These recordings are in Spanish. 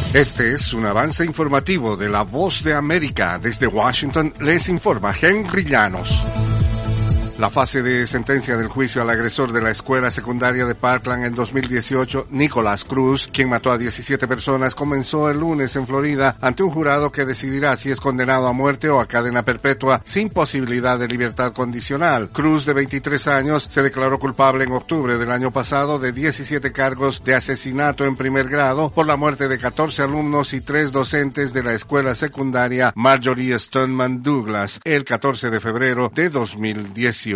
Este es un avance informativo de La Voz de América. Desde Washington les informa Henry Llanos. La fase de sentencia del juicio al agresor de la escuela secundaria de Parkland en 2018, Nicolás Cruz, quien mató a 17 personas, comenzó el lunes en Florida ante un jurado que decidirá si es condenado a muerte o a cadena perpetua sin posibilidad de libertad condicional. Cruz, de 23 años, se declaró culpable en octubre del año pasado de 17 cargos de asesinato en primer grado por la muerte de 14 alumnos y 3 docentes de la escuela secundaria Marjorie Stoneman Douglas el 14 de febrero de 2018.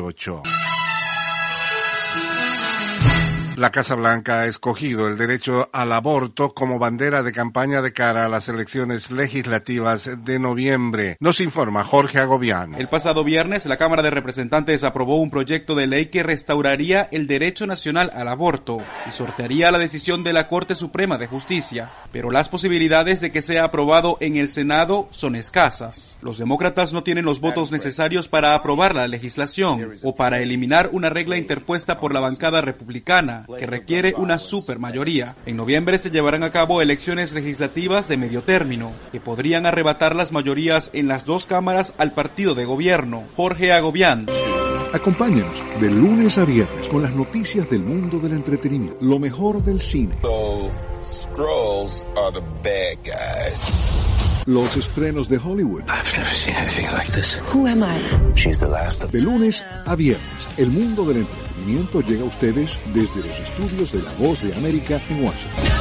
La Casa Blanca ha escogido el derecho al aborto como bandera de campaña de cara a las elecciones legislativas de noviembre. Nos informa Jorge Agobián. El pasado viernes, la Cámara de Representantes aprobó un proyecto de ley que restauraría el derecho nacional al aborto y sortearía la decisión de la Corte Suprema de Justicia. Pero las posibilidades de que sea aprobado en el Senado son escasas. Los demócratas no tienen los votos necesarios para aprobar la legislación o para eliminar una regla interpuesta por la bancada republicana, que requiere una supermayoría. En noviembre se llevarán a cabo elecciones legislativas de medio término, que podrían arrebatar las mayorías en las dos cámaras al partido de gobierno. Jorge Agobián. Acompáñanos de lunes a viernes con las noticias del mundo del entretenimiento, lo mejor del cine. Skrulls are the bad guys. Los estrenos de Hollywood. I've never seen anything like this. Who am I? She's the last of... De lunes a viernes, el mundo del entretenimiento llega a ustedes desde los estudios de La Voz de América en Washington.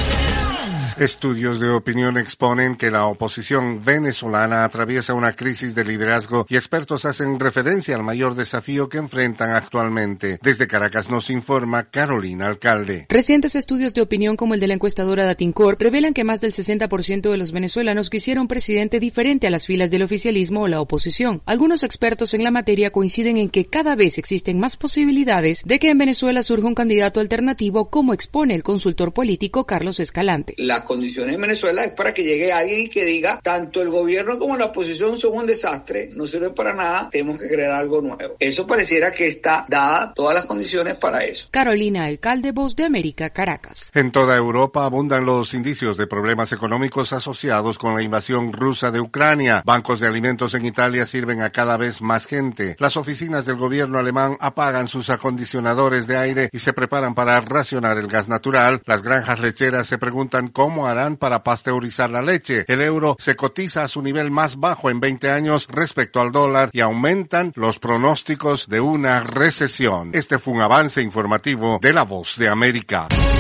Estudios de opinión exponen que la oposición venezolana atraviesa una crisis de liderazgo y expertos hacen referencia al mayor desafío que enfrentan actualmente. Desde Caracas nos informa Carolina Alcalde. Recientes estudios de opinión como el de la encuestadora Datincorp revelan que más del 60% de los venezolanos quisiera un presidente diferente a las filas del oficialismo o la oposición. Algunos expertos en la materia coinciden en que cada vez existen más posibilidades de que en Venezuela surja un candidato alternativo, como expone el consultor político Carlos Escalante. Las condiciones en Venezuela es para que llegue alguien y que diga tanto el gobierno como la oposición son un desastre, no sirve para nada, tenemos que crear algo nuevo. Eso pareciera que está dada todas las condiciones para eso. Carolina Alcalde, Voz de América, Caracas. En toda Europa abundan los indicios de problemas económicos asociados con la invasión rusa de Ucrania. Bancos de alimentos en Italia sirven a cada vez más gente. Las oficinas del gobierno alemán apagan sus acondicionadores de aire y se preparan para racionar el gas natural. Las granjas lecheras se preguntan cómo harán para pasteurizar la leche. El euro se cotiza a su nivel más bajo en 20 años respecto al dólar y aumentan los pronósticos de una recesión. Este fue un avance informativo de La Voz de América.